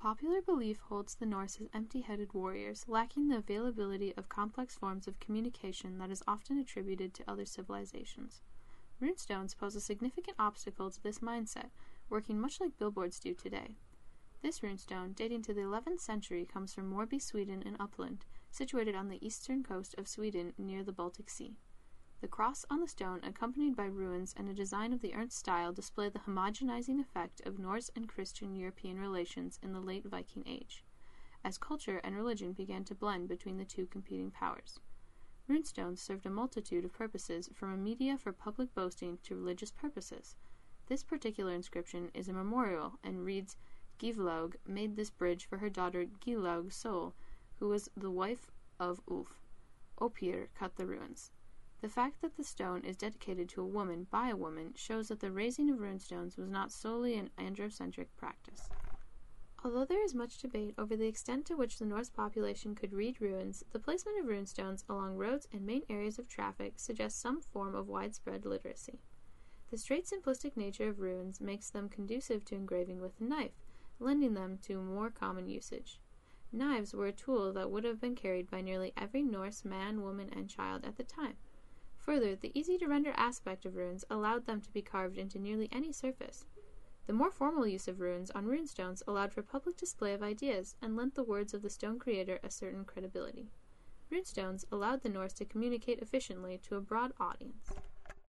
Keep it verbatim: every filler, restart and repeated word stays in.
Popular belief holds the Norse as empty-headed warriors, lacking the availability of complex forms of communication that is often attributed to other civilizations. Runestones pose a significant obstacle to this mindset, working much like billboards do today. This runestone, dating to the eleventh century, comes from Morby, Sweden in Uppland, situated on the eastern coast of Sweden near the Baltic Sea. The cross on the stone, accompanied by runes and a design of the Ernst style, display the homogenizing effect of Norse and Christian European relations in the late Viking Age, as culture and religion began to blend between the two competing powers. Runestones served a multitude of purposes, from a media for public boasting to religious purposes. This particular inscription is a memorial and reads, Givlaug made this bridge for her daughter Gilaug Sol, who was the wife of Ulf. Opir cut the runes. The fact that the stone is dedicated to a woman by a woman shows that the raising of runestones was not solely an androcentric practice. Although there is much debate over the extent to which the Norse population could read runes, the placement of runestones along roads and main areas of traffic suggests some form of widespread literacy. The straight simplistic nature of runes makes them conducive to engraving with a knife, lending them to more common usage. Knives were a tool that would have been carried by nearly every Norse man, woman, and child at the time. Further, the easy-to-render aspect of runes allowed them to be carved into nearly any surface. The more formal use of runes on runestones allowed for public display of ideas and lent the words of the stone creator a certain credibility. Runestones allowed the Norse to communicate efficiently to a broad audience.